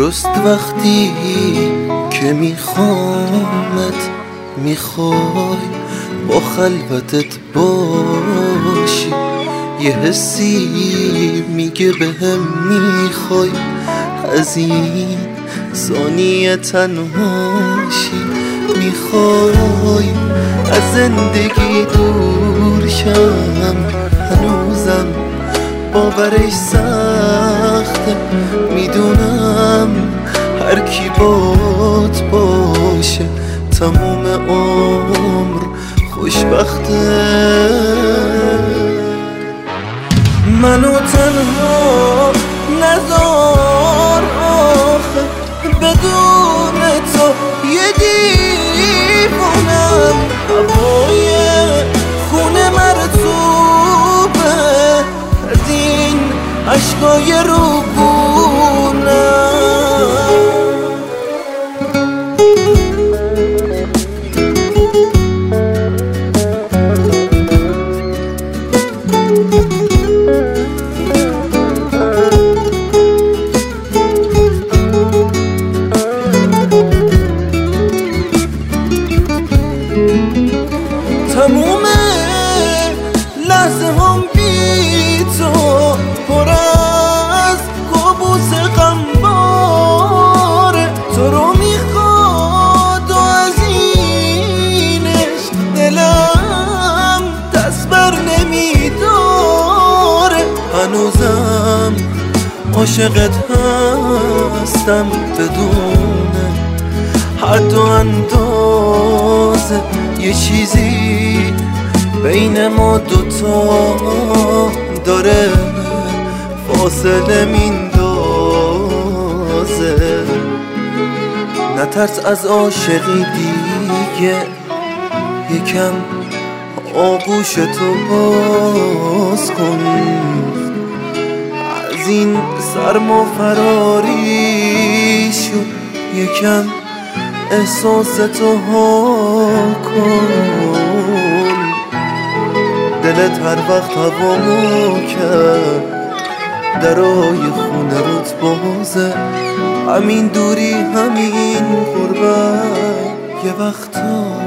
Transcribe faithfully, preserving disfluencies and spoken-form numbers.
درست وقتی که میخوامت میخوای با خلوتت باشی، یه حسی میگه بهم میخوای از این ثانیه تنهاشی، میخوای از زندگی دور شم، هنوزم باورش سخته، میدونم هر کی بات باشه تموم عمر خوشبخته. منو تنها نذار آخه، بدون تو یه دیوونم، هوای خونه مرطوبه از این عشقای روبونم. تموم لحظه هم بی تو پر از کابوس غمباره، تو رو میخواد و از اینش دلم دست بر نمیداره، هنوزم عاشقت هستم بدون حد و اندازه، یه چیزی بین ما دوتا داره فاصله میندازه. نترس از عاشقی دیگه، یکم آغوشتو باز کن، از این سرما فراری شو، یکم احساستو ها کن، دلت هر وقت هوامو کرد درای خونه روت بازه، همین دوری همین غربت یه وقتا